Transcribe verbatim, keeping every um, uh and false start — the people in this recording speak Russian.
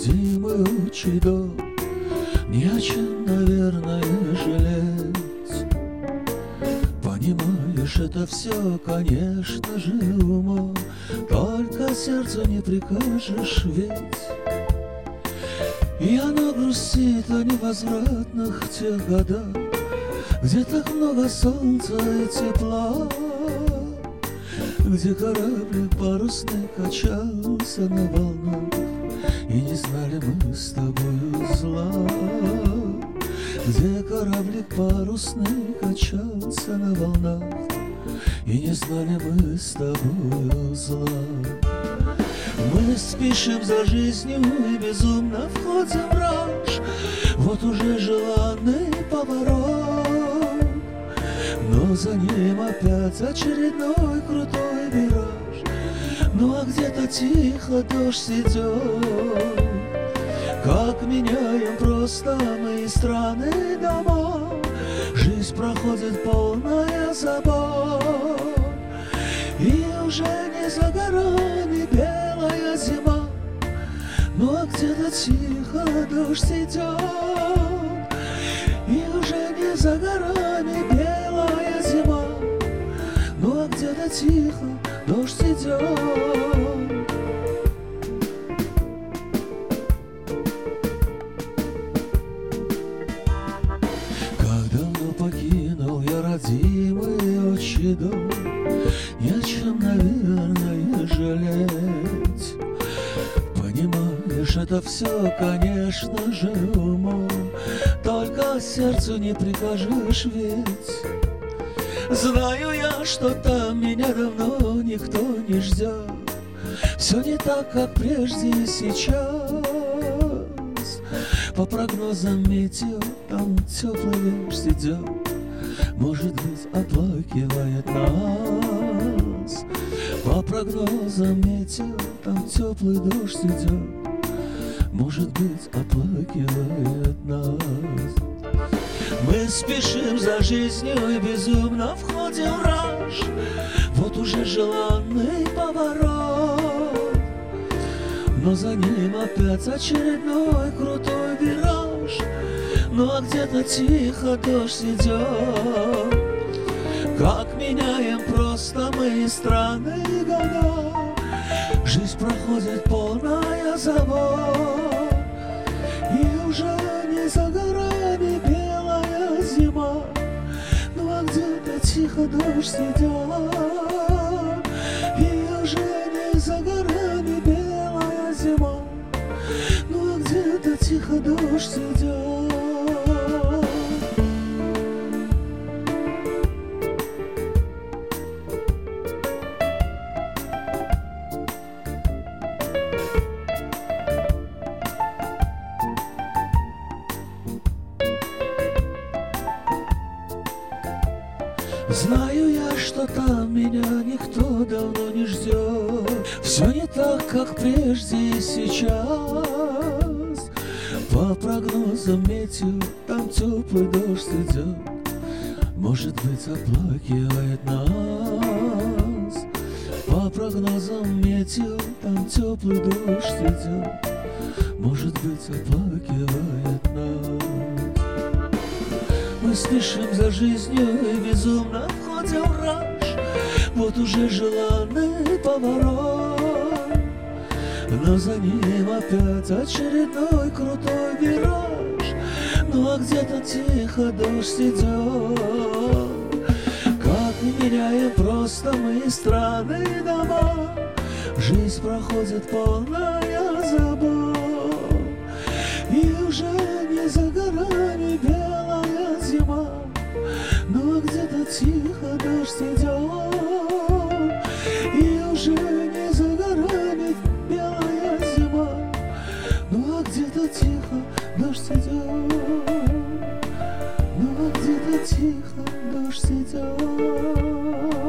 родимый отчий дом, не о чем, наверное, жалеть. Понимаешь, это все, конечно же, умом, только сердцу не прикажешь ведь. И оно грустит о невозвратных тех годах, где так много солнца и тепла, где кораблик парусный качался на волнах, и не знали мы с тобою зла. Где кораблик парусный качался на волнах, и не знали мы с тобою зла. Мы спешим за жизнью и безумно входим в раж, вот уже желанный поворот, но за ним опять очередной крутой вираж. Ну а где-то тихо дождь идет, как меняем просто мы страны и дома. Жизнь проходит полная забот, и уже не за горами белая зима. Ну а где-то тихо дождь идет, и уже не за горами белая зима. Ну а где-то тихо дождь идет. Как давно покинул я родимый отчий дом, ни о чем, наверное, жалеть. Понимаешь, это все, конечно же, умом, только сердцу не прикажешь ведь. Знаю я, что там меня давно никто не ждет, все не так, как прежде и сейчас. По прогнозам метео там теплый дождь идет, может быть, оплакивает нас. По прогнозам метео там теплый дождь идет, может быть, оплакивает нас. Мы спешим за жизнью и безумно входим в раж, вот уже желанный поворот, но за ним опять очередной крутой вираж. Ну а где-то тихо дождь идет, как меняем просто мы страны и года. Жизнь проходит полная забот, и уже не за горами белая зима. Ну а где-то тихо дождь идет, и уже не за горами белая зима. Ну а где-то тихо дождь идет. Знаю я, что там меня никто давно не ждет, все не так, как прежде и сейчас. По прогнозам метео там теплый дождь идет, может быть, оплакивает нас. По прогнозам метео там теплый дождь идет, может быть, оплакивает нас. Мы спешим за жизнью и безумно входим в раж, вот уже желанный поворот, но за ним опять очередной крутой вираж. Ну а где-то тихо дождь идет, как не меняем просто мы страны и дома. Жизнь проходит полная забот, и уже не за горами белая зима. Ну а где-то тихо дождь идет, и уже не за горами белая зима. Ну а где-то тихо дождь идет, ну а где-то тихо дождь идет.